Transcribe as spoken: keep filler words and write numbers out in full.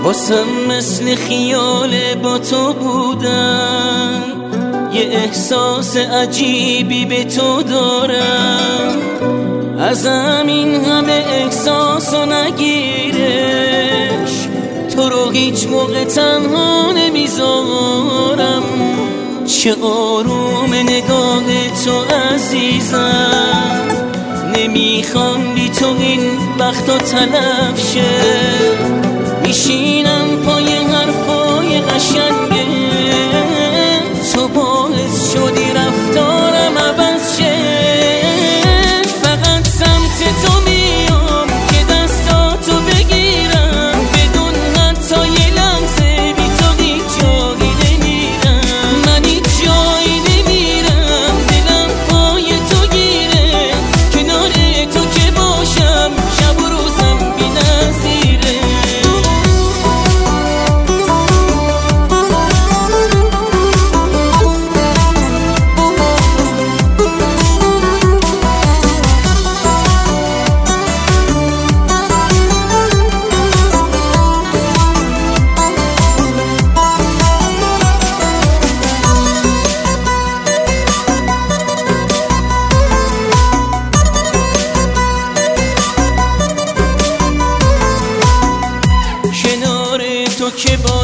واسم مثل خیال با تو بودن، یه احساس عجیبی به تو دارم. ازم این همه احساسو نگیرش، تو رو هیچ موقع تنها نمیذارم. چه آروم نگاه تو عزیزم، نمیخوام بی تو این وقتا تلف شه. میشینم پای حرفای قشنگه، تو باعث شدی رفتارم عوض شه. فقط سمت تو میام که دستاتو بگیرم، بدون حتی یه لحظه بی تو هیچ جایی نمیرم. من هیچ جایی نمیرم، دلم پای تو گیره. کنار تو که باشم شب و روزم بی نظیره. تو که